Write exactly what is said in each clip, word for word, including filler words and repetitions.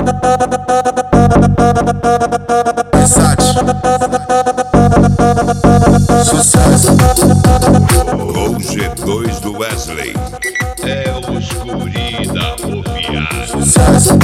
Versace. Sucesso. Com G dois do Wesley. É o escuri da Ropiar. Sucesso.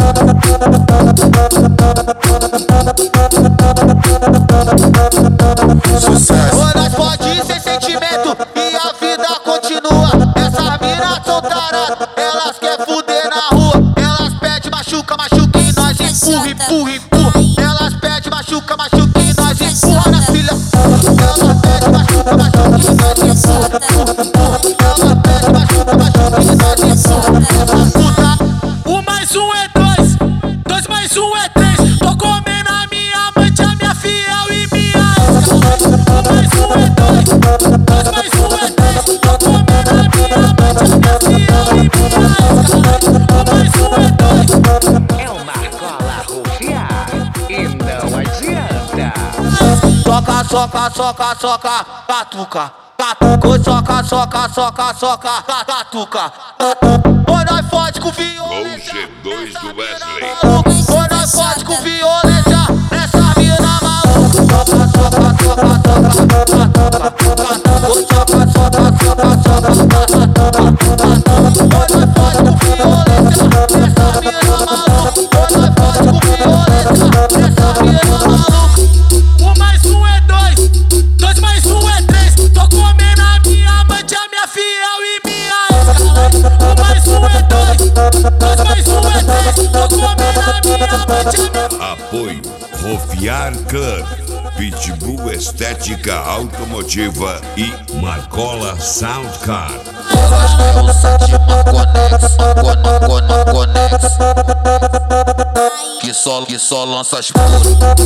Sucesso. Ou nós pode sem sentimento e a vida continua. Essas minas são taradas, elas querem fuder na rua. Elas pedem machuca, machuca e nós empurra, empurra, empurra. Elas pedem machuca, machuca e nós empurra na filha. Elas pedem machuca, machuca e nós empurra, empurra, empurra. Elas pedem machuca, machuca e nós empurra. Essa puta. Um mais um é dois, dois mais um é três. Tô comendo a minha amante, a minha fiel e minha ex. Um mais um é dois, dois mais um é três. Tô comendo a minha amante, a minha fiel e minha ex. Um mais um é dois. É uma cola rufiar e não adianta. Soca, soca, soca, soca, catuca, catuca, soca, soca, soca, soca, catuca. Ou nós fode com Com violência, G dois do Wesley. ou nós fode com violência, nessa mina maluca. Soca, soca, soca, soca, catuca, catuca, soca, soca, soca, soca, catuca. Ou nós fode com violência, nessa mina maluca. Ou nós fode com violência, nessa mina maluca. Um mais um é dois, dois mais um é três. Tô comendo a minha amante, a minha fiel e minha ex. Um mais um é dois, dois mais um é três. Tô comendo a minha amante, a minha. Apoio Ropiar Club, Pitbull Estética Automotiva e Marcola Soundcar. Elas querem o sete Marconex, Marconex, Marconex. Que só, que só lança as puras.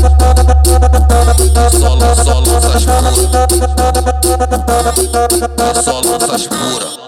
Que só, só lança as puras. Que só lança as puras.